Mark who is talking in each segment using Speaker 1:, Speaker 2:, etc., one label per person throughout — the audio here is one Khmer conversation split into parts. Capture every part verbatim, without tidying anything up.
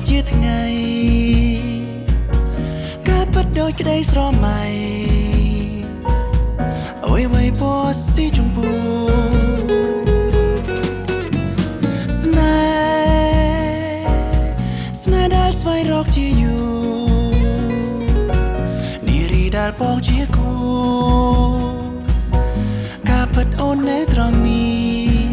Speaker 1: ជាថ្ងៃការពិតដោយក្តីស្រមៃអើយវៃពណ៌ស៊ីជម្ពូស្នេហ៍ស្នេហ៍ដែលស្វែងរកជាយូរនារីដែលបងជាគូការពិតអូននៅត្រង់នេះ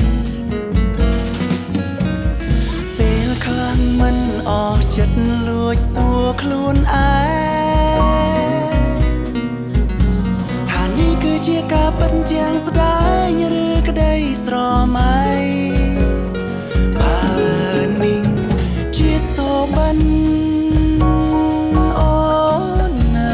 Speaker 1: ពេលខ្លាំងមិនអស់ចិត្តលួចសួរខ្លួនឯងថានេះគឺជាការពិតយ៉ាងស្ដាយឬក្តីស្រមៃបើនេះជាសូបិនអូនណា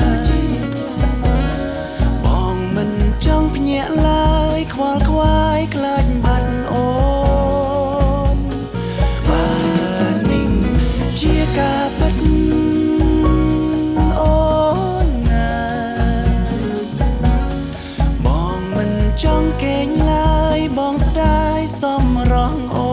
Speaker 1: បងមិនចង់ភ្ញាក់ឡើយខ្វល់ខ្វាយខ្លាចបាត់អូនបើនេះជាការពិតអូនណាបងមិនចង់កេងឡើយបងស្ដាយសំរងអូ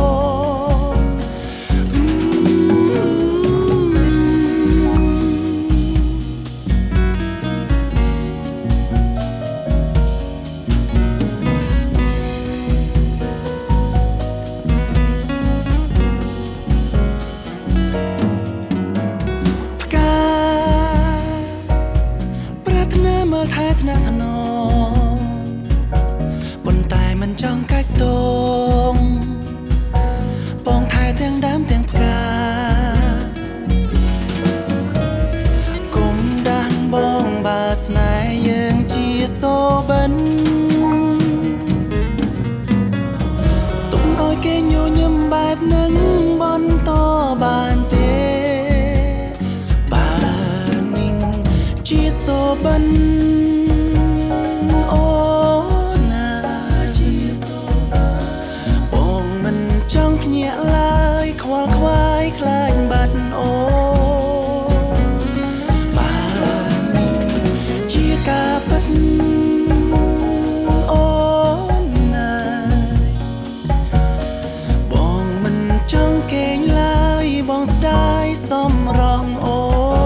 Speaker 1: មើលថែថ្នាក់ថ្នមប៉ុន្តែមិនចង់កាច់ទងបងថែទាំងដើមទាំងផ្កាគុំដាំងបងបើស្នេហ៍យើងជាសូបិនទុំឲ្យគេញញឹមបែបនឹងបន្តបានទេបើនឹងជាសូបិនអូនណាជាសូបិនបងមិនចង់ភ្ញាក់ឡើយខ្វល់ខ្វាយខ្លាចបាត់អូនបើនេះជាការពិតអូនណាបងមិនចង់កេងឡើយបងស្ដាយសំរងអូ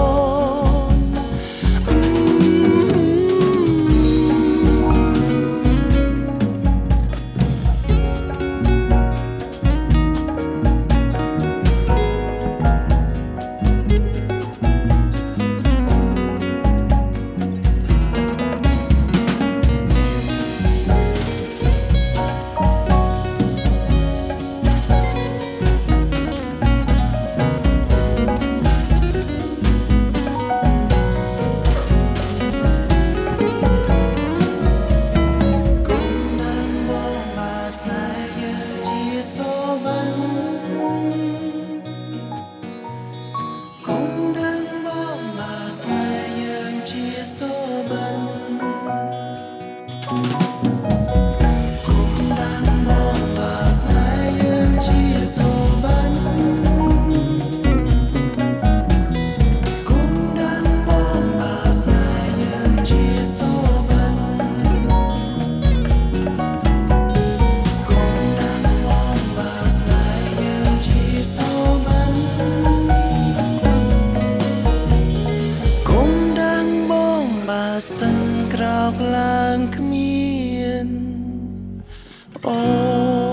Speaker 1: សិនក្រោកឡើងគ្មានអូ